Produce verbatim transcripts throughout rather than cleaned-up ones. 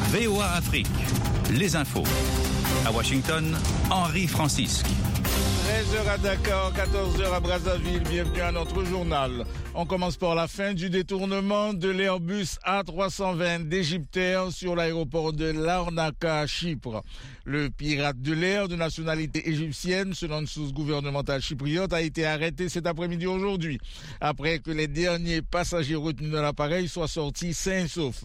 V O A Afrique, les infos. À Washington, Henri Francisque. treize heures à Dakar, quatorze heures à Brazzaville. Bienvenue à notre journal. On commence par la fin du détournement de l'Airbus A trois cent vingt d'Égyptair sur l'aéroport de Larnaca à Chypre. Le pirate de l'air de nationalité égyptienne, selon une source gouvernementale chypriote, a été arrêté cet après-midi aujourd'hui, après que les derniers passagers retenus dans l'appareil soient sortis sains et saufs.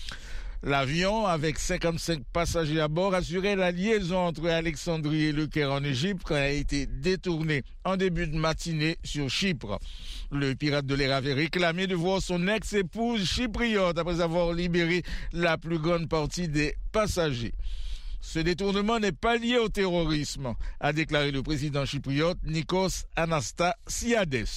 L'avion, avec cinquante-cinq passagers à bord, assurait la liaison entre Alexandrie et Le Caire en Égypte quand il a été détourné en début de matinée sur Chypre. Le pirate de l'air avait réclamé de voir son ex-épouse chypriote après avoir libéré la plus grande partie des passagers. Ce détournement n'est pas lié au terrorisme, a déclaré le président chypriote Nikos Anastasiades.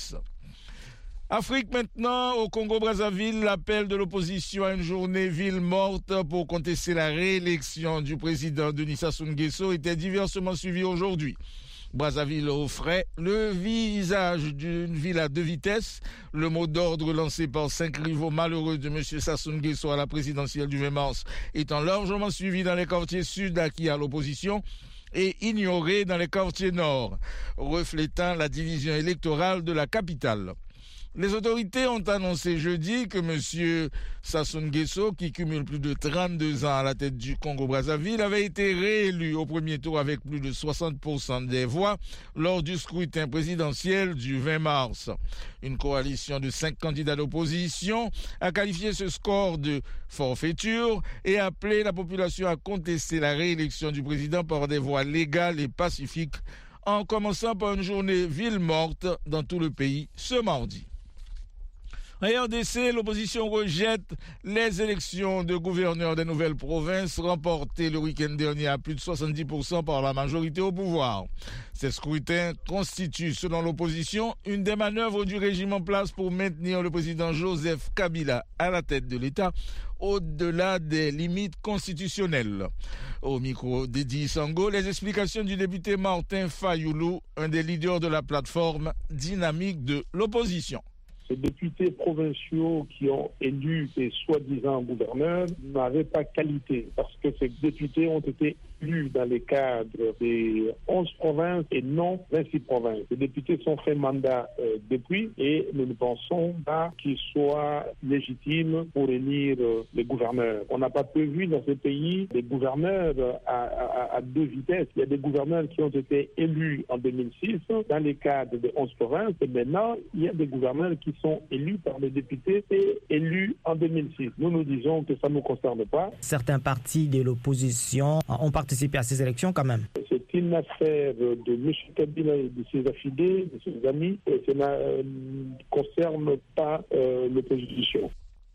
Afrique maintenant, au Congo-Brazzaville, l'appel de l'opposition à une journée ville morte pour contester la réélection du président Denis Sassou Nguesso était diversement suivi aujourd'hui. Brazzaville offrait le visage d'une ville à deux vitesses. Le mot d'ordre lancé par cinq rivaux malheureux de M. Sassou Nguesso à la présidentielle du vingt mars étant largement suivi dans les quartiers sud acquis à l'opposition et ignoré dans les quartiers nord, reflétant la division électorale de la capitale. Les autorités ont annoncé jeudi que M. Sassou Nguesso, qui cumule plus de trente-deux ans à la tête du Congo-Brazzaville, avait été réélu au premier tour avec plus de soixante pour cent des voix lors du scrutin présidentiel du vingt mars. Une coalition de cinq candidats d'opposition a qualifié ce score de forfaiture et appelé la population à contester la réélection du président par des voies légales et pacifiques, en commençant par une journée ville morte dans tout le pays ce mardi. En R D C, l'opposition rejette les élections de gouverneurs des nouvelles provinces remportées le week-end dernier à plus de soixante-dix pour cent par la majorité au pouvoir. Ces scrutins constituent, selon l'opposition, une des manœuvres du régime en place pour maintenir le président Joseph Kabila à la tête de l'État au-delà des limites constitutionnelles. Au micro d'Edi Sango, les explications du député Martin Fayoulou, un des leaders de la plateforme dynamique de l'opposition. Ces députés provinciaux qui ont élu des soi-disant gouverneurs n'avaient pas qualité parce que ces députés ont été élus dans les cadres des onze provinces et non vingt-six provinces. Les députés sont fait mandat euh, depuis et nous ne pensons pas qu'ils soient légitimes pour élire euh, les gouverneurs. On n'a pas prévu dans ce pays des gouverneurs à, à, à deux vitesses. Il y a des gouverneurs qui ont été élus en deux mille six dans les cadres des onze provinces et maintenant il y a des gouverneurs qui sont élus par les députés et élus en deux mille six. Nous nous disons que ça ne nous concerne pas. Certains partis de l'opposition ont participé à ces élections quand même. C'est une affaire de M. Kabila et de ses affidés, de ses amis, et ça ne concerne pas euh, l'opposition.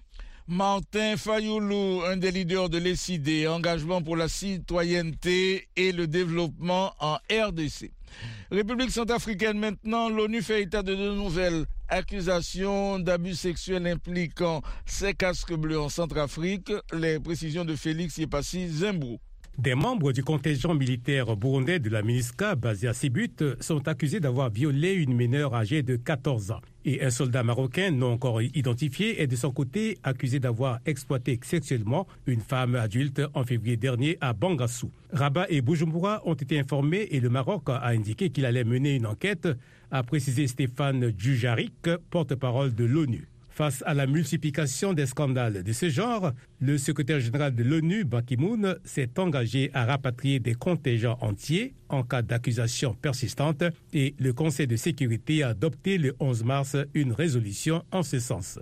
Martin Fayoulou, un des leaders de l'E C I D, engagement pour la citoyenneté et le développement en R D C. République centrafricaine maintenant, l'ONU fait état de de nouvelles accusations d'abus sexuels impliquant ces casques bleus en Centrafrique. Les précisions de Félix Yepassi Zimbrou. Des membres du contingent militaire burundais de la MINUSCA basé à Sibut sont accusés d'avoir violé une mineure âgée de quatorze ans. Et un soldat marocain non encore identifié est de son côté accusé d'avoir exploité sexuellement une femme adulte en février dernier à Bangassou. Rabat et Bujumbura ont été informés et le Maroc a indiqué qu'il allait mener une enquête, a précisé Stéphane Dujarric, porte-parole de l'ONU. Face à la multiplication des scandales de ce genre, le secrétaire général de l'ONU, Ban Ki-moon, s'est engagé à rapatrier des contingents entiers en cas d'accusation persistante et le Conseil de sécurité a adopté le onze mars une résolution en ce sens.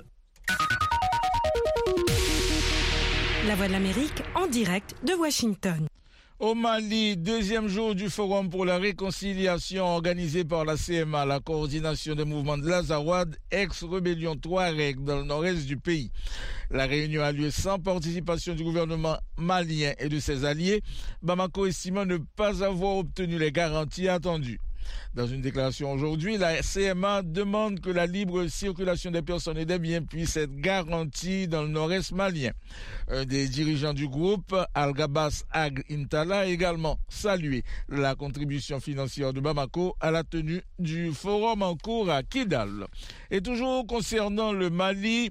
La Voix de l'Amérique en direct de Washington. Au Mali, deuxième jour du Forum pour la réconciliation organisé par la C M A, la coordination des mouvements de l'Azawad, ex-rébellion Touareg dans le nord-est du pays. La réunion a lieu sans participation du gouvernement malien et de ses alliés, Bamako estimant ne pas avoir obtenu les garanties attendues. Dans une déclaration aujourd'hui, la C M A demande que la libre circulation des personnes et des biens puisse être garantie dans le nord-est malien. Un des dirigeants du groupe, Al-Gabas Ag Intala, a également salué la contribution financière de Bamako à la tenue du forum en cours à Kidal. Et toujours concernant le Mali,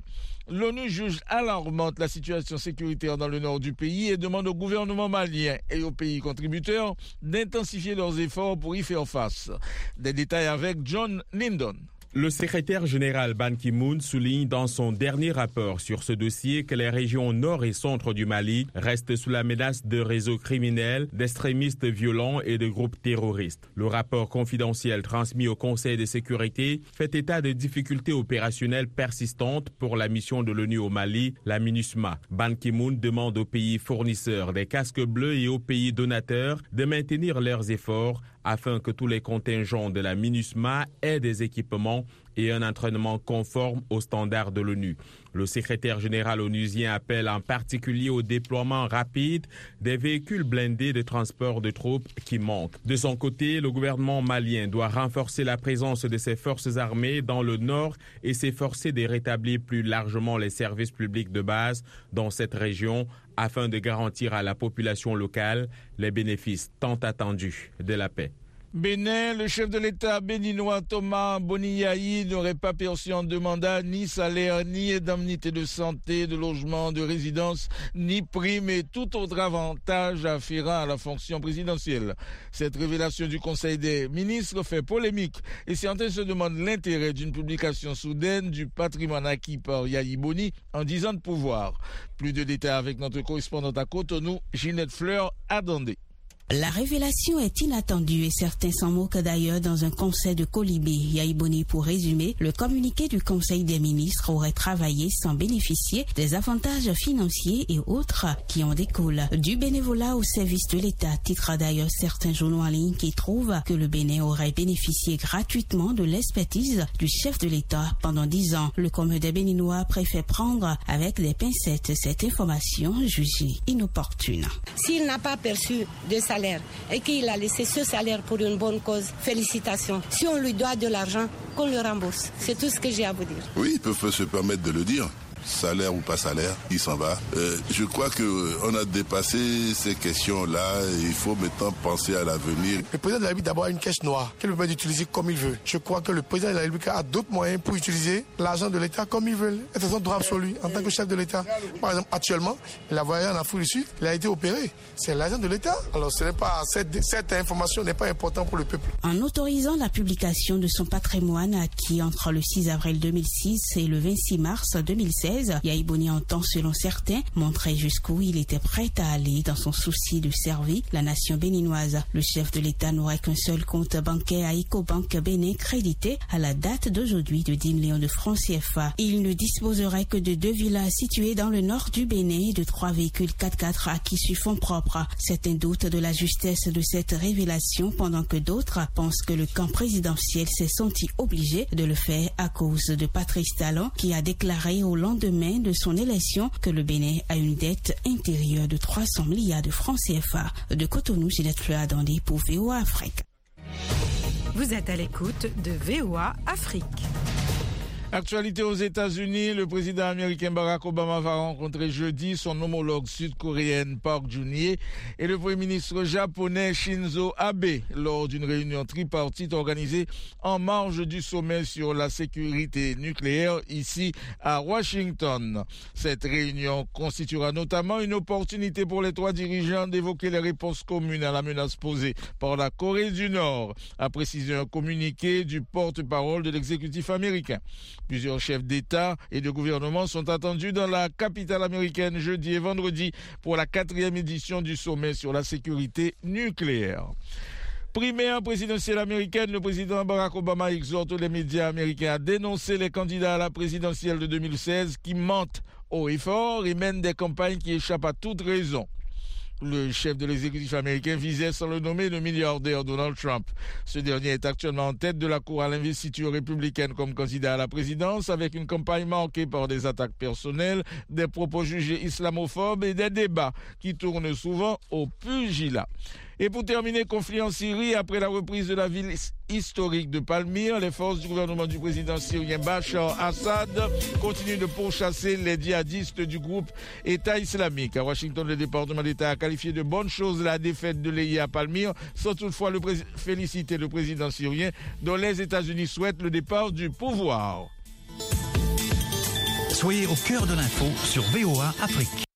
L'ONU juge alarmante la situation sécuritaire dans le nord du pays et demande au gouvernement malien et aux pays contributeurs d'intensifier leurs efforts pour y faire face. Des détails avec John Lindon. Le secrétaire général Ban Ki-moon souligne dans son dernier rapport sur ce dossier que les régions nord et centre du Mali restent sous la menace de réseaux criminels, d'extrémistes violents et de groupes terroristes. Le rapport confidentiel transmis au Conseil de sécurité fait état de difficultés opérationnelles persistantes pour la mission de l'ONU au Mali, la MINUSMA. Ban Ki-moon demande aux pays fournisseurs des casques bleus et aux pays donateurs de maintenir leurs efforts afin que tous les contingents de la MINUSMA aient des équipements et un entraînement conforme aux standards de l'ONU. Le secrétaire général onusien appelle en particulier au déploiement rapide des véhicules blindés de transport de troupes qui manquent. De son côté, le gouvernement malien doit renforcer la présence de ses forces armées dans le nord et s'efforcer de rétablir plus largement les services publics de base dans cette région afin de garantir à la population locale les bénéfices tant attendus de la paix. Bénin, le chef de l'État béninois Thomas Boniyahi n'aurait pas perçu en deux mandats ni salaire, ni indemnité de santé, de logement, de résidence, ni prime et tout autre avantage afférent à la fonction présidentielle. Cette révélation du Conseil des ministres fait polémique et certains se demandent l'intérêt d'une publication soudaine du patrimoine acquis par Yahi Boni en dix ans de pouvoir. Plus de détails avec notre correspondante à Cotonou, Ginette Fleur Adandé. La révélation est inattendue et certains s'en moquent d'ailleurs dans un conseil de colibé. Yahi Boni, pour résumer, le communiqué du Conseil des ministres aurait travaillé sans bénéficier des avantages financiers et autres qui en découlent. Du bénévolat au service de l'État, titrent d'ailleurs certains journaux en ligne qui trouvent que le Bénin aurait bénéficié gratuitement de l'expertise du chef de l'État pendant dix ans. Le commun des Béninois préfère prendre avec des pincettes cette information jugée inopportune. S'il n'a pas perçu de salaire et qu'il a laissé ce salaire pour une bonne cause, félicitations. Si on lui doit de l'argent, qu'on le rembourse. C'est tout ce que j'ai à vous dire. Oui, ils peuvent se permettre de le dire. Salaire ou pas salaire, il s'en va. Euh, je crois qu'on a dépassé ces questions-là. Il faut maintenant penser à l'avenir. Le président de la République d'abord a une caisse noire qu'il peut utiliser comme il veut. Je crois que le président de la République a d'autres moyens pour utiliser l'argent de l'État comme il veut. C'est son droit absolu en tant que chef de l'État. Par exemple, actuellement, il a voyagé en Afrique du Sud, il a été opéré. C'est l'argent de l'État. Alors ce n'est pas, cette, cette information n'est pas importante pour le peuple. En autorisant la publication de son patrimoine acquis entre le six avril deux mille six et le vingt-six mars deux mille seize, Yahi Boni entend, selon certains, montrer jusqu'où il était prêt à aller dans son souci de servir la nation béninoise. Le chef de l'État n'aurait qu'un seul compte bancaire à Ecobank Bénin crédité à la date d'aujourd'hui de dix millions de francs C F A. Il ne disposerait que de deux villas situées dans le nord du Bénin et de trois véhicules quatre-quatre acquis sur fonds propres. Certains doutent de la justesse de cette révélation pendant que d'autres pensent que le camp présidentiel s'est senti obligé de le faire à cause de Patrice Talon qui a déclaré au lendemain de son élection que le Bénin a une dette intérieure de trois cents milliards de francs C F A. De Cotonou, Ginette Fleur Adandé pour V O A Afrique. Vous êtes à l'écoute de V O A Afrique. Actualité aux États-Unis, le président américain Barack Obama va rencontrer jeudi son homologue sud-coréenne Park Geun-hye et le premier ministre japonais Shinzo Abe lors d'une réunion tripartite organisée en marge du sommet sur la sécurité nucléaire ici à Washington. Cette réunion constituera notamment une opportunité pour les trois dirigeants d'évoquer les réponses communes à la menace posée par la Corée du Nord, a précisé un communiqué du porte-parole de l'exécutif américain. Plusieurs chefs d'État et de gouvernement sont attendus dans la capitale américaine jeudi et vendredi pour la quatrième édition du sommet sur la sécurité nucléaire. Primaire présidentielle américaine, le président Barack Obama exhorte les médias américains à dénoncer les candidats à la présidentielle de deux mille seize qui mentent haut et fort et mènent des campagnes qui échappent à toute raison. Le chef de l'exécutif américain visait, sans le nommer, le milliardaire Donald Trump. Ce dernier est actuellement en tête de la cour à l'investiture républicaine comme candidat à la présidence, avec une campagne marquée par des attaques personnelles, des propos jugés islamophobes et des débats qui tournent souvent au pugilat. Et pour terminer, conflit en Syrie, après la reprise de la ville historique de Palmyre, les forces du gouvernement du président syrien Bachar Assad continuent de pourchasser les djihadistes du groupe État islamique. À Washington, le département d'État a qualifié de bonne chose la défaite de l'E I A à Palmyre, sans toutefois le pré- féliciter le président syrien, dont les États-Unis souhaitent le départ du pouvoir. Soyez au cœur de l'info sur V O A Afrique.